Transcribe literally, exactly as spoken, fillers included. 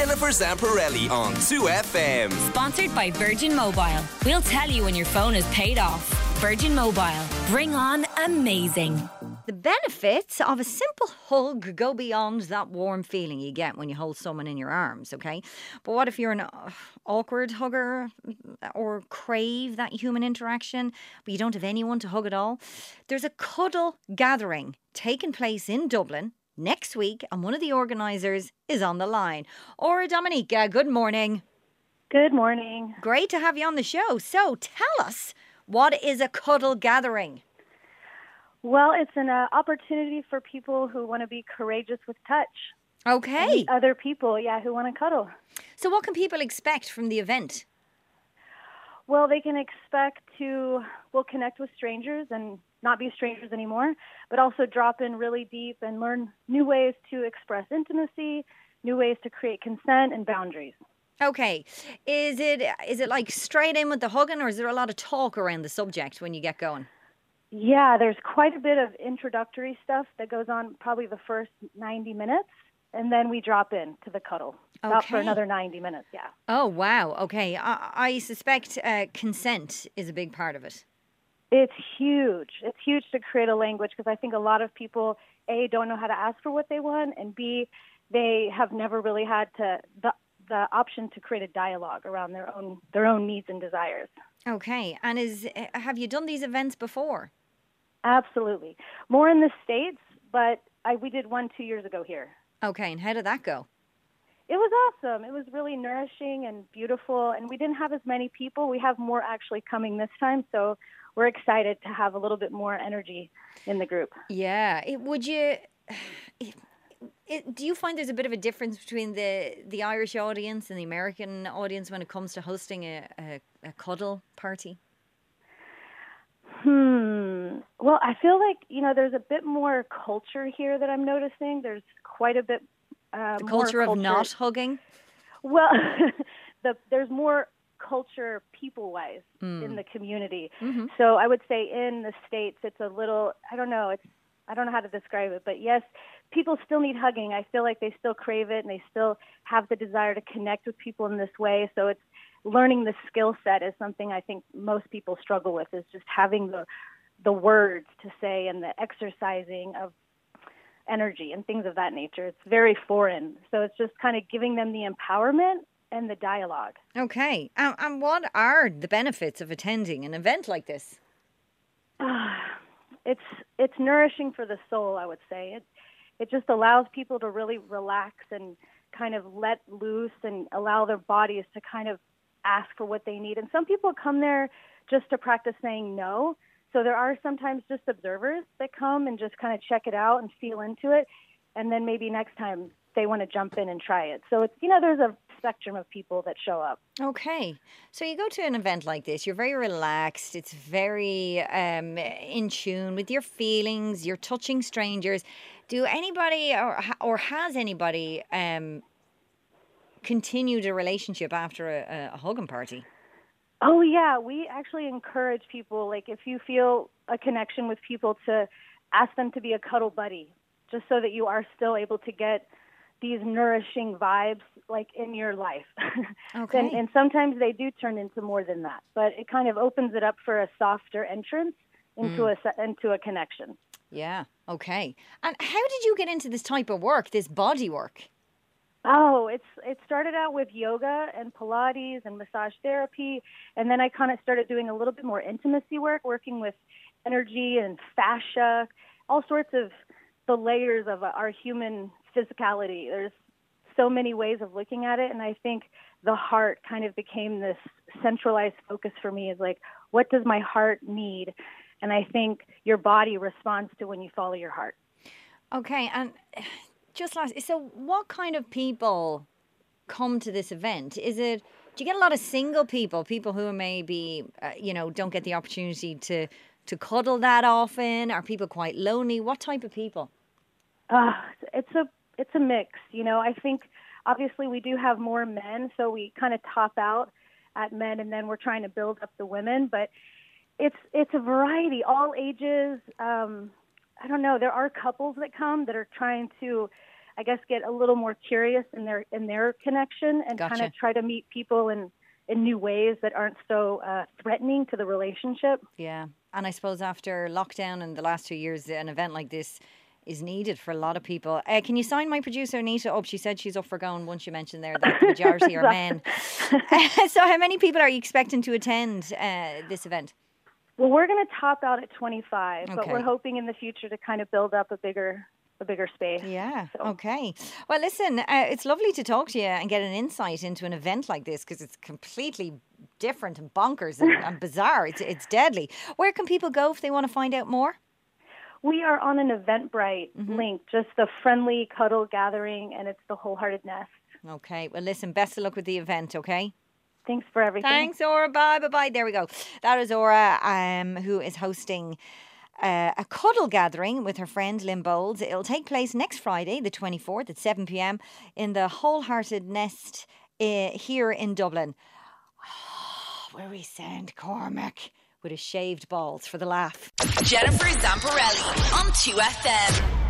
Jennifer Zamparelli on two F M. Sponsored by Virgin Mobile. We'll tell you when your phone is paid off. Virgin Mobile. Bring on amazing. The benefits of a simple hug go beyond that warm feeling you get when you hold someone in your arms, okay? But what if you're an uh, awkward hugger or crave that human interaction, but you don't have anyone to hug at all? There's a cuddle gathering taking place in Dublin next week, and one of the organisers is on the line. Ora Dominica, good morning. Good morning. Great to have you on the show. So tell us, what is a cuddle gathering? Well, it's an uh, opportunity for people who want to be courageous with touch. Okay. Other people, yeah, who want to cuddle. So what can people expect from the event? Well, they can expect to, well, connect with strangers and not be strangers anymore, but also drop in really deep and learn new ways to express intimacy, new ways to create consent and boundaries. Okay. Is it is it like straight in with the hugging, or is there a lot of talk around the subject when you get going? Yeah, there's quite a bit of introductory stuff that goes on probably the first ninety minutes, and then we drop in to the cuddle. Okay. About for another ninety minutes, yeah. Oh, wow. Okay. I, I suspect uh, consent is a big part of it. It's huge. It's huge to create a language, because I think a lot of people, A, don't know how to ask for what they want, and B, they have never really had to the the option to create a dialogue around their own their own needs and desires. Okay. And is have you done these events before? Absolutely. More in the States, but I, we did one two years ago here. Okay. And how did that go? It was awesome. It was really nourishing and beautiful, and we didn't have as many people. We have more actually coming this time, so we're excited to have a little bit more energy in the group. Yeah. It, would you... It, it, do you find there's a bit of a difference between the, the Irish audience and the American audience when it comes to hosting a, a, a cuddle party? Hmm. Well, I feel like, you know, there's a bit more culture here that I'm noticing. There's quite a bit uh, the more culture of culture. not hugging? Well, the, there's more culture people-wise Mm. in the community. Mm-hmm. So I would say in the States, it's a little, I don't know, it's I don't know how to describe it, but yes, people still need hugging. I feel like they still crave it, and they still have the desire to connect with people in this way. So it's learning the skill set is something I think most people struggle with, is just having the the words to say and the exercising of energy and things of that nature. It's very foreign. So it's just kind of giving them the empowerment and the dialogue. Okay. Um, and what are the benefits of attending an event like this? It's it's nourishing for the soul, I would say. It it just allows people to really relax and kind of let loose and allow their bodies to kind of ask for what they need. And some people come there just to practice saying no. So there are sometimes just observers that come and just kind of check it out and feel into it. And then maybe next time they want to jump in and try it. So it's, you know, there's a spectrum of people that show up. Okay. So you go to an event like this, you're very relaxed, it's very um, in tune with your feelings, you're touching strangers. Do anybody or, or has anybody um, continued a relationship after a, a hugging party? Oh, yeah. We actually encourage people, like if you feel a connection with people, to ask them to be a cuddle buddy, just so that you are still able to get these nourishing vibes like in your life. Okay. and, and sometimes they do turn into more than that, but it kind of opens it up for a softer entrance into mm. a into a connection. Yeah. Okay. And how did you get into this type of work, this body work? Oh, it's it started out with yoga and Pilates and massage therapy, and then I kind of started doing a little bit more intimacy work, working with energy and fascia, all sorts of the layers of our human physicality. There's so many ways of looking at it, and I think the heart kind of became this centralized focus for me, is like, what does my heart need? And I think your body responds to when you follow your heart. Okay, and just last, so what kind of people come to this event? Is it, do you get a lot of single people, people who maybe, uh, you know, don't get the opportunity to, to cuddle that often? Are people quite lonely? What type of people? Uh, it's a it's a mix. You know, I think obviously we do have more men, so we kind of top out at men, and then we're trying to build up the women. But it's it's a variety, all ages. Um, I don't know. There are couples that come that are trying to I guess, get a little more curious in their in their connection and Gotcha. kind of try to meet people in, in new ways that aren't so uh, threatening to the relationship. Yeah. And I suppose after lockdown and the last two years, an event like this is needed for a lot of people. Uh, can you sign my producer Anita up? She said she's up for going once you mentioned there that the majority are men. So how many people are you expecting to attend uh, this event? Well, we're going to top out at twenty-five, but Okay. we're hoping in the future to kind of build up a bigger a bigger space. Yeah. So- Okay. Well, listen, uh, it's lovely to talk to you and get an insight into an event like this because it's completely different and bonkers and, and bizarre. It's it's deadly. Where can people go if they want to find out more? We are on an Eventbrite Mm-hmm. link, just a friendly cuddle gathering, and it's the Wholehearted Nest. Okay. Well, listen, best of luck with the event, okay? Thanks for everything. Thanks, Aura. Bye, bye, bye. There we go. That is Aura, um, who is hosting uh, a cuddle gathering with her friend Lynn Bowles. It'll take place next Friday, the twenty-fourth, at seven p.m. in the Wholehearted Nest uh, here in Dublin. Where we send Cormac with his shaved balls for the laugh. Jennifer Zamparelli on two F M.